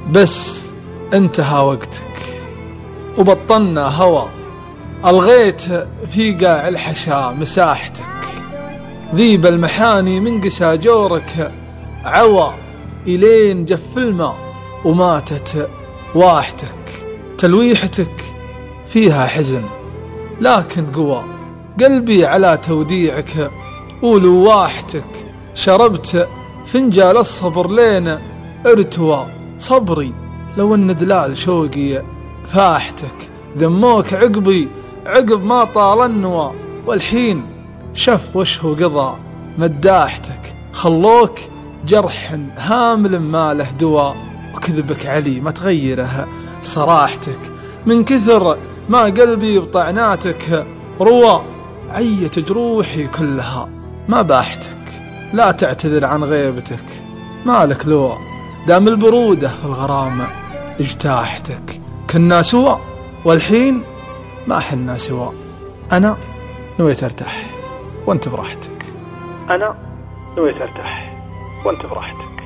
بس انتهى وقتك وبطلنا هوى، ألغيت في قاع الحشا مساحتك، ذيب المحاني من قسى جورك عوى، إلين جف الماء وماتت واحتك. تلويحتك فيها حزن لكن قوى، قلبي على توديعك ولواحتك، شربت فنجال الصبر لين ارتوى، صبري لو ان دلال شوقي فاحتك، ذموك عقبي عقب ما طال النوى، والحين شف وشه قضى مداحتك، خلوك جرح هامل ما له دواء، وكذبك علي ما تغيره صراحتك، من كثر ما قلبي بطعناتك روى، عيت جروحي كلها ما باحتك، لا تعتذر عن غيبتك مالك لوى، دام البرودة في الغرامة اجتاحتك، كنا سوا والحين ما حنا سوا، أنا نويت ارتاح وانت براحتك، أنا نويت ارتاح وانت براحتك.